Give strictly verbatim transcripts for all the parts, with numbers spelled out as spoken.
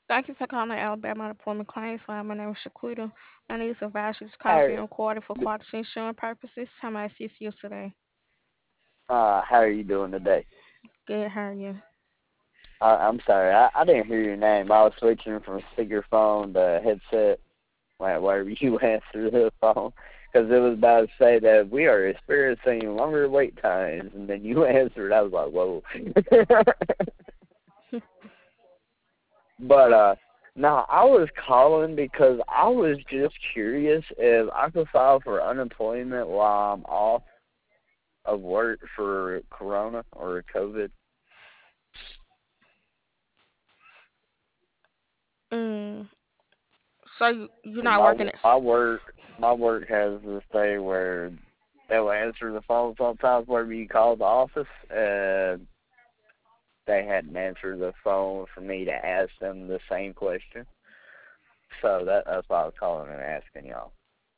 Thank you for calling Alabama Unemployment Claims Line. My name is Shaquita. I need to advise you this call is How being recorded for quality insurance purposes. How may I assist you today? uh how are you doing today? Good, how are you? Uh, I'm sorry, I, I didn't hear your name. I was switching from speakerphone to headset when wherever you answered the phone because it was about to say that we are experiencing longer wait times, and then you answered. I was like, whoa. but What? uh, no, I was calling because I was just curious if I could file for unemployment while I'm off of work for Corona or COVID. Mm, so you, you're Cause not my working at. my work my work has this thing where they'll answer the phone sometimes whenever you call the office, and they hadn't answered the phone for me to ask them the same question. So that that's why I was calling and asking y'all.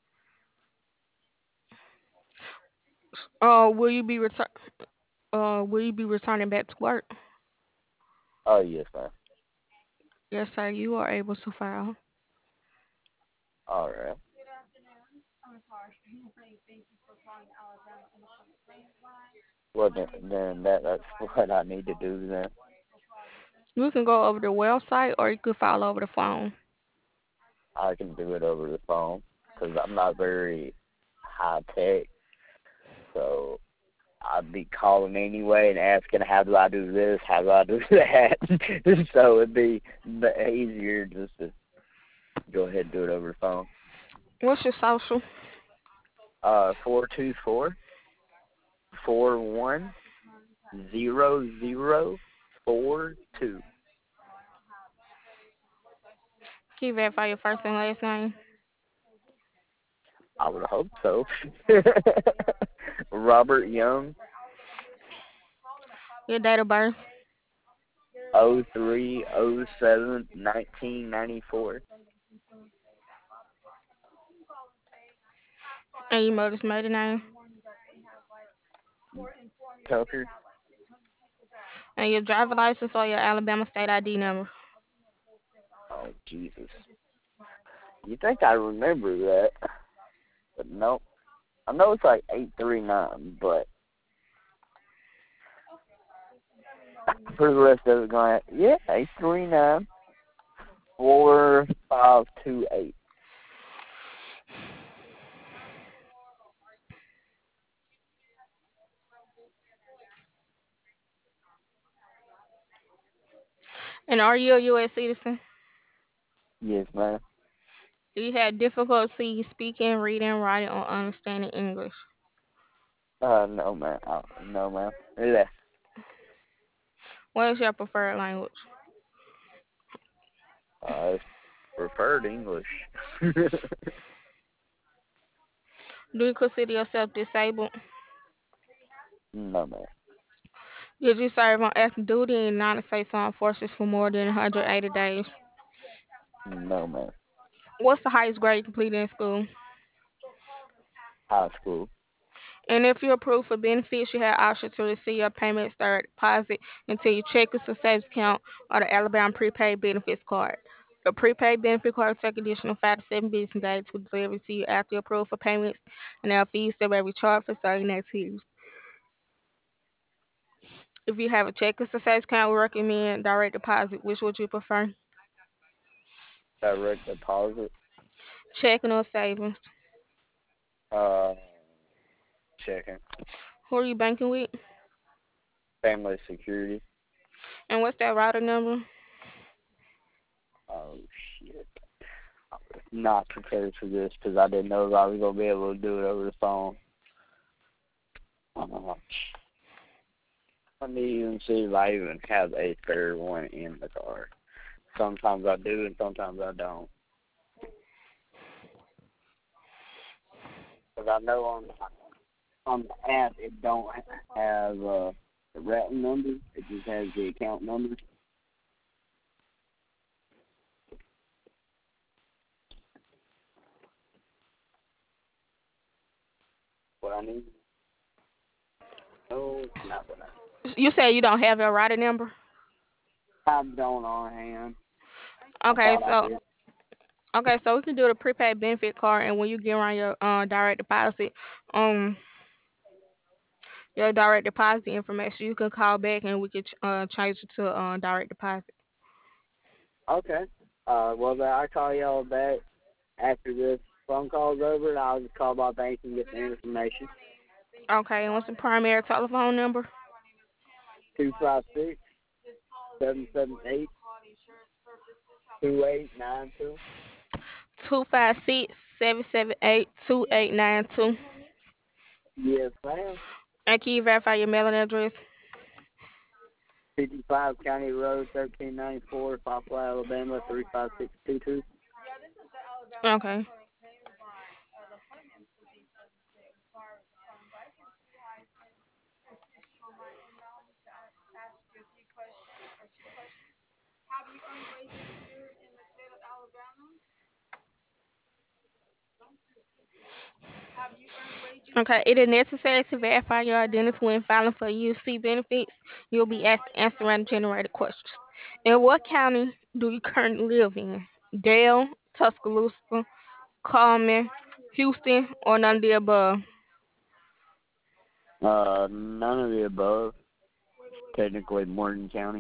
Uh, will you be return? Uh, will you be returning back to work? Oh yes, ma'am. Yes, sir. You are able to file. All right. Well then, then that that's what I need to do then. You can go over the website or you could file over the phone. I can do it over the phone because I'm not very high tech, so I'd be calling anyway and asking how do I do this, how do I do that. So it'd be b- easier just to go ahead and do it over the phone. What's your social? Uh, four two four four one zero zero four two. Can you verify your first and last name? I would hope so. Robert Young, Your date of birth oh three oh seven nineteen ninety four. and your mother's maiden name Tucker. and your driver license or your Alabama state I D number. Oh Jesus! You think I remember that? But no. I know it's like eight three nine, but for the rest of it, going yeah, eight three nine four five two eight. And are you a U S citizen? Yes, man. Do you have difficulty speaking, reading, writing, or understanding English? Uh, no, man. Uh, no, man. Yeah. What is your preferred language? Uh, it's preferred English. Do you consider yourself disabled? No, man. Did you serve on active duty in the United States Armed Forces for more than one hundred eighty days? No, man. What's the highest grade you completed in school? High school. And if you're approved for benefits, you have option to receive your payments direct deposit into your checking or savings account or the Alabama prepaid benefits card. The prepaid benefit card take additional five to seven business days to deliver to you after you're approved for payments, and there are fees that may be charged for certain activities. If you have a checking or savings account, we recommend direct deposit. Which would you prefer? Direct deposit. Checking or savings? Uh, checking. Who are you banking with? Family security. And what's that router number? Oh shit. I was not prepared for this because I didn't know if I was gonna be able to do it over the phone. Uh, Let me even see if I even have a spare one in the car. Sometimes I do and sometimes I don't. Because I know on on the app it don't have uh, the routing number. It just has the account number. What I need? No, not what I need. You say you don't have your router number? I don't on hand. I Okay, thought I so did. okay, so we can do the prepaid benefit card, and when you get around your uh, direct deposit, um, your direct deposit information, you can call back and we can ch- uh change it to uh direct deposit. Okay. Uh, well, then I'll call y'all back after this phone call's over, and I'll just call my bank and get the information. Okay, and what's the primary telephone number? Two five six seven seven eight two eight nine two. Two five six seven seven eight two eight nine two. Yes, ma'am. And can you verify your mailing address? fifty-five County Road, thirteen ninety-four, Poplar, Alabama, three five six two two. Okay. Okay, it is necessary to verify your identity when filing for U C benefits. You'll be asked to answer random generated questions. In what county do you currently live in? Dale, Tuscaloosa, Coleman, Houston, or none of the above? Uh, none of the above. Technically, Morgan County.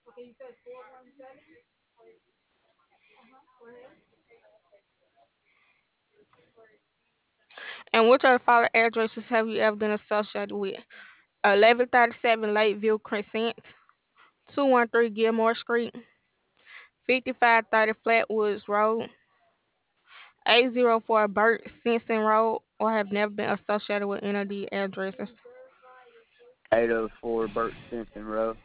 And which of the following addresses have you ever been associated with? eleven thirty-seven Lakeview Crescent, two one three Gilmore Street, fifty-five thirty Flatwoods Road, eight zero four Burt Simpson Road, or have never been associated with any of these addresses. eight oh four Burt Simpson Road.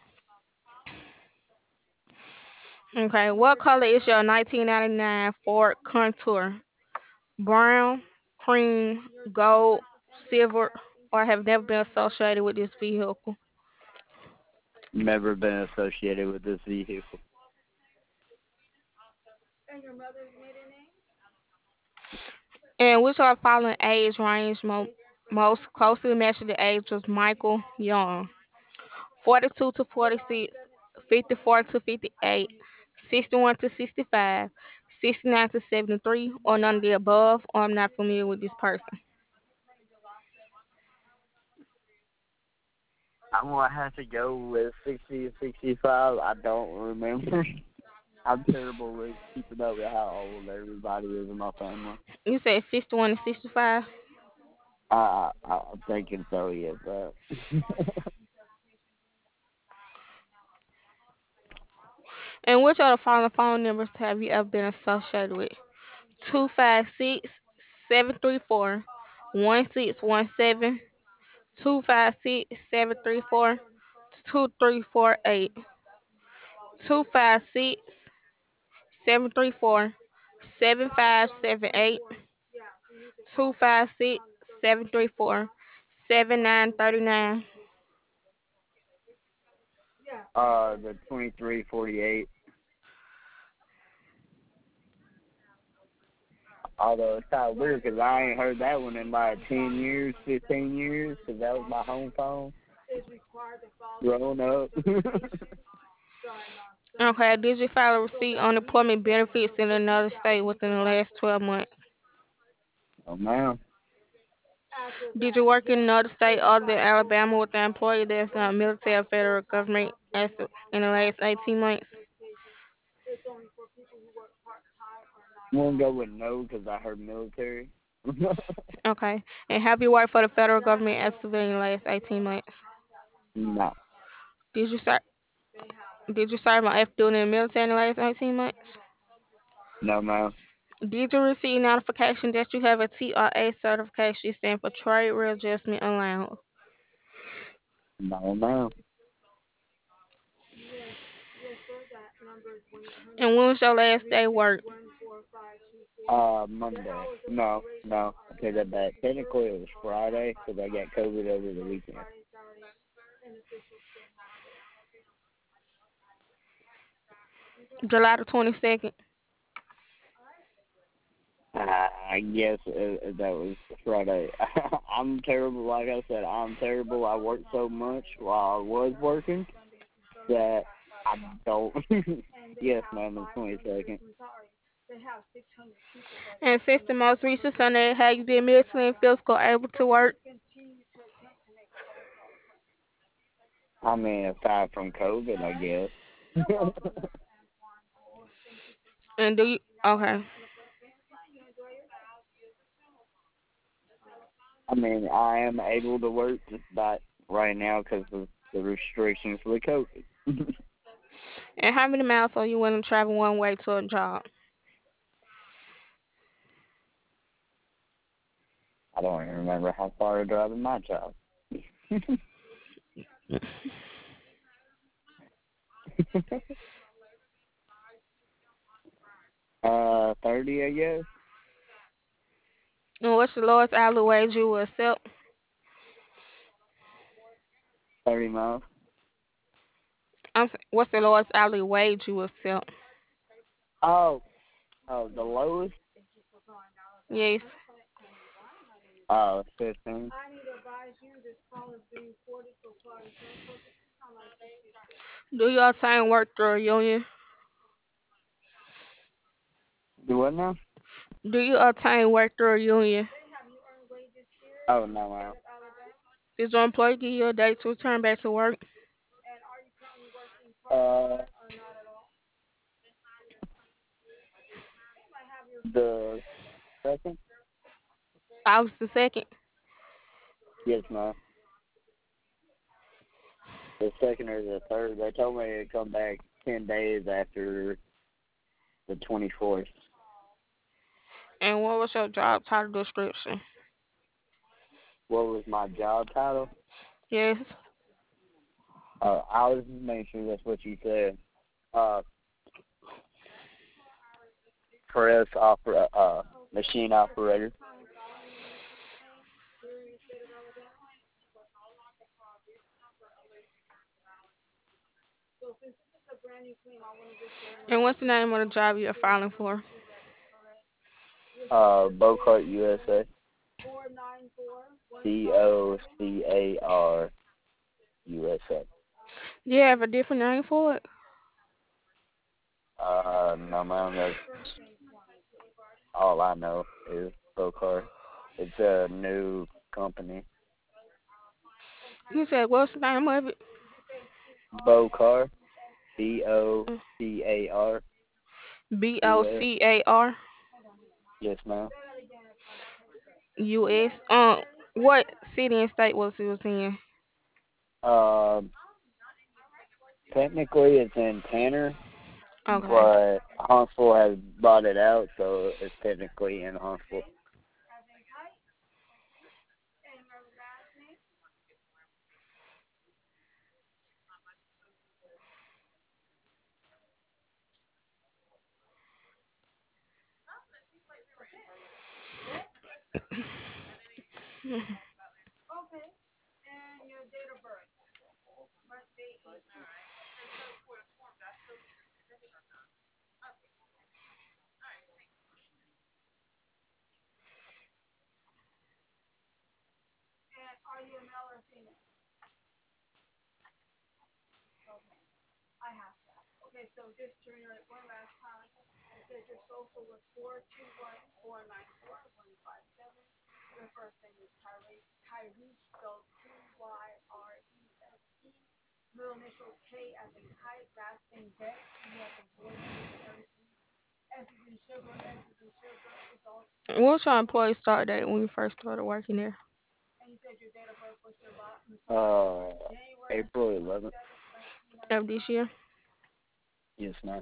Okay, what color is your nineteen ninety-nine Ford Contour? Brown, cream, gold, silver, or have never been associated with this vehicle? Never been associated with this vehicle. And which of the following age range mo- most closely matches the age of Michael Young? forty-two to forty-six, fifty-four to fifty-eight, sixty-one to sixty-five, sixty-nine to seventy-three, or none of the above, or I'm not familiar with this person. I'm gonna have to go with sixty to sixty-five. I don't remember. I'm terrible with keeping up with how old everybody is in my family. You said sixty-one to sixty-five? I, I I'm thinking so, yes. But And which of the following phone numbers have you ever been associated with? two five six, seven three four, one six one seven, two five six, seven three four, two three four eight, two five six, seven three four, seven five seven eight, two five six, seven three four, seven nine three nine. uh, the twenty-three forty-eight. Although it's kind of weird because I ain't heard that one in like ten years, fifteen years, because that was my home phone growing up. Okay, did you file a receipt on employment benefits in another state within the last twelve months? Oh, man. Did you work in another state other than Alabama with an employee that's not military or federal government as in the last eighteen months? I'm going to go with no because I heard military. Okay. And have you worked for the federal government as a civilian in the last eighteen months? No. Did you serve did you serve on active duty in the military in the last eighteen months? No, ma'am. Did you receive notification that you have a T R A certification stand for trade readjustment allowance? No, ma'am. And when was your last day work? Uh, Monday. No, no. I take that back. Technically, it was Friday because I got COVID over the weekend. July the twenty-second. Uh, I guess uh, uh, that was Friday. I'm terrible. Like I said, I'm terrible. I worked so much while I was working that I don't. Yes, ma'am, the twenty-second. And since the most recent Sunday, have you been mentally and physically able to work? I mean, aside from COVID, I guess. And do you okay? I mean, I am able to work just about right now because of the restrictions for the COVID. And how many miles are you willing to travel one way to a job? I don't even remember how far I drive in my job. uh, thirty, I guess. And what's the lowest hourly wage you will accept? thirty miles. I'm s- what's the lowest hourly wage you will accept? Oh, oh, the lowest. Yes. Uh, fifteen. Do you obtain work through a union? Do what now? Do you obtain work through a union? Oh no, ma'am. Did your employer give you a date to return back to work? Uh, the second. August the second. Yes, ma'am. The second or the third. They told me to come back ten days after the twenty fourth. And what was your job title description? What was my job title? Yes. Uh, I was making sure that's what you said. Uh, press opera, uh, machine operator. And what's the name of the job you're filing for? Uh, Bocart U S A. B O C A R U S A. Do you have a different name for it? Uh, no, ma'am, that's all I know is Bocart. It's a new company. You said what's the name of it? Bocar, B O C A R B O U S. C A R Yes, ma'am. U S. Um, what city and state was it was in? Um, technically it's in Tanner, Okay. but Huntsville has bought it out, so it's technically in Huntsville. What's your employee start date when you first started working there? Uh, April eleventh. Of this year? Yes, ma'am.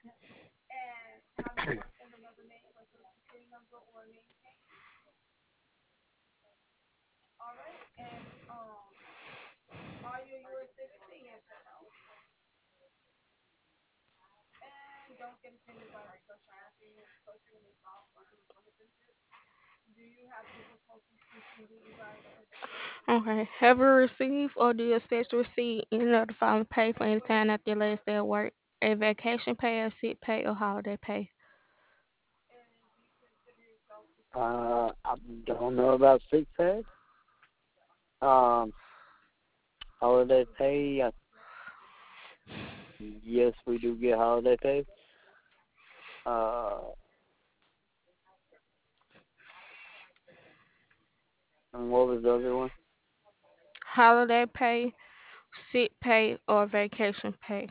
Okay. Have you received or do you expect to receive any of the following pay for any time after your last day of work? A vacation pay, a sick pay, or holiday pay? Uh, I don't know about sick pay. Um, holiday pay. I Yes, we do get holiday pay. Uh, and what was the other one? Holiday pay, sick pay, or vacation pay.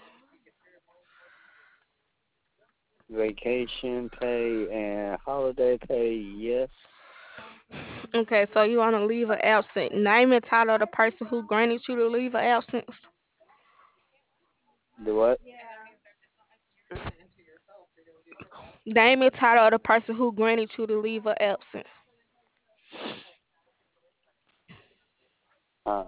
Vacation pay and holiday pay. Yes. Okay, so you want to leave an absent. Name and title of the person who granted you to leave an absence. The what? Name and title of the person who granted you to leave an absence. Uh,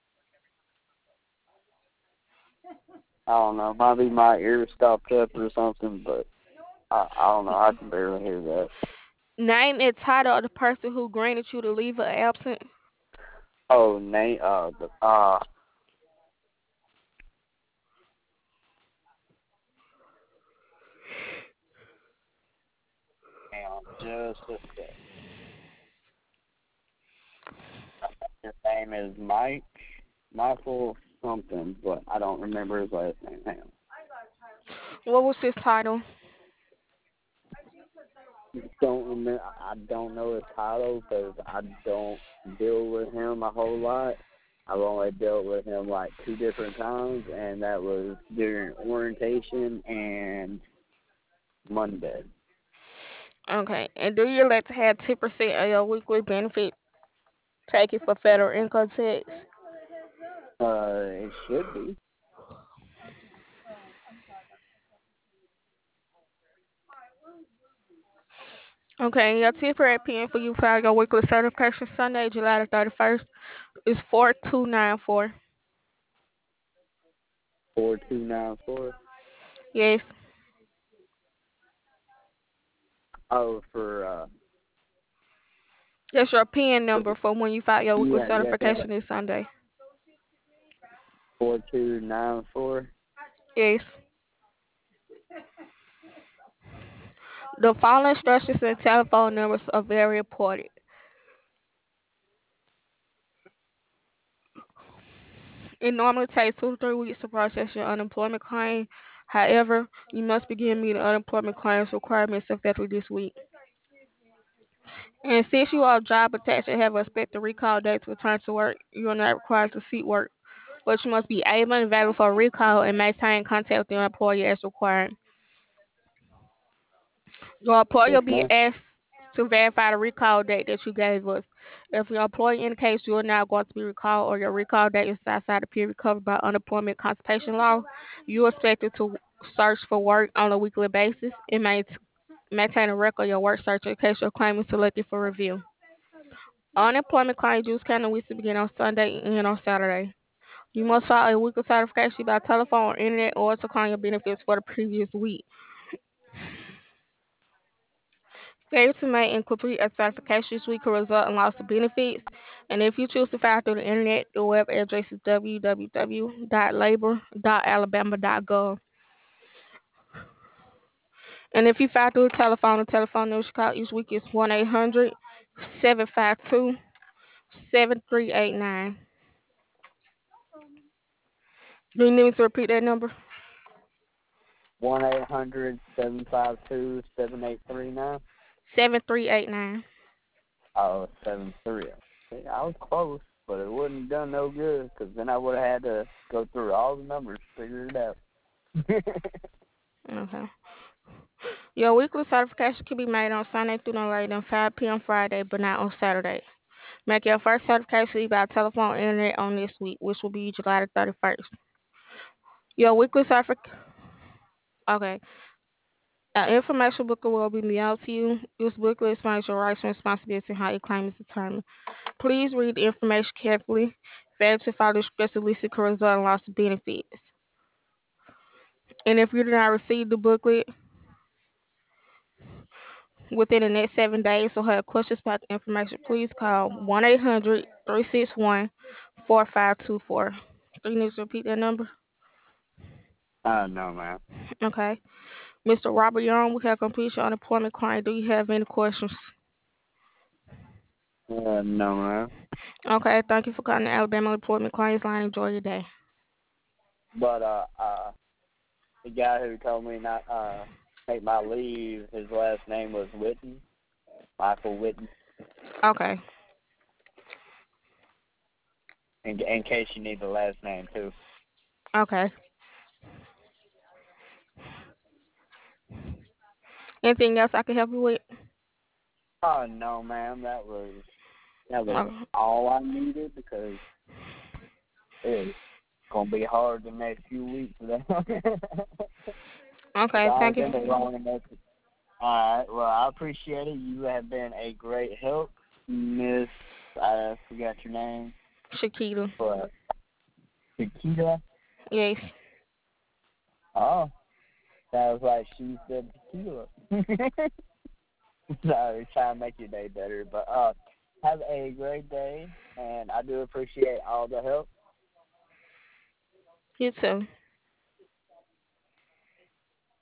I don't know. Might be my ear stopped up or something, but I, I don't know. I can barely hear that. Name and title of the person who granted you to leave an absence. Oh, name. Uh, the, uh, hang on just a sec. His name is Mike, Michael something, but I don't remember his last name. Hang on. What was his title? Don't remember. I don't know his title because I don't deal with him a whole lot. I've only dealt with him like two different times, and that was during orientation and Monday. Okay, and do you elect to have ten percent of your weekly benefit taken for federal income tax? Uh, it should be Okay, and your temporary pin for you file your weekly certification Sunday, July the thirty-first, is four two nine four. four two nine four. Yes. Oh, for uh, That's your pin for, number for when you file your weekly yeah, yeah, yeah. certification this Sunday. Four two nine four. Yes. The following instructions and telephone numbers are very important. It normally takes two to three weeks to process your unemployment claim. However, you must begin meeting unemployment claims requirements effective this week. And since you are job attached and have a expected recall date to return to work, you are not required to seek work, but you must be able and available for a recall and maintain contact with your employer as required. Your employer Yes, will be ma'am. asked to verify the recall date that you gave us. If your employer indicates you are not going to be recalled or your recall date is outside the period covered by unemployment compensation law, you are expected to search for work on a weekly basis and main- maintain a record of your work search in case your claim is selected for review. Unemployment claim dues can weeks to begin on Sunday and on Saturday. You must file a weekly certification by telephone or internet or to claim your benefits for the previous week. Failure to make and complete a certification each week can result in loss of benefits. And if you choose to file through the internet, the web address is w w w dot labor dot alabama dot gov. And if you file through the telephone, the telephone number you call each week is one eight hundred seven five two seven three eight nine. Do you need me to repeat that number? One eight hundred seven five two seven eight three nine. seven three eight nine. Oh, seven three. See, I was close, but it wouldn't have done no good because then I would have had to go through all the numbers to figure it out. Okay. Your weekly certification can be made on Sunday through no later than five p m Friday, but not on Saturday. Make your first certification by telephone or internet on this week, which will be July the thirty-first. Your weekly certification. Okay. An information booklet will be mailed to you. This booklet explains your rights and responsibilities and how your claim is determined. Please read the information carefully. Failure to follow the suggested list can result in loss of benefits. And if you do not receive the booklet within the next seven days or have questions about the information, please call one eight hundred three six one four five two four. Do you need to repeat that number? uh, no, ma'am. Okay. Mister Robert Young, we have completed your unemployment claim. Do you have any questions? Uh, no, ma'am. Okay, thank you for calling the Alabama Unemployment Claims Line. Enjoy your day. But uh, uh, the guy who told me not uh take my leave, his last name was Witten, Michael Witten. Okay. In in case you need the last name too. Okay. Anything else I can help you with? Oh no, ma'am, that was that was Oh, all I needed because it's gonna be hard the next few weeks. okay. I've Thank you. been a long enough. All right. Well, I appreciate it. You have been a great help, Miss. I forgot your name, Shakita. but Chiquita. Yes. Oh, sounds like she said tequila. Sorry, trying to make your day better, but uh, have a great day, and I do appreciate all the help. You too.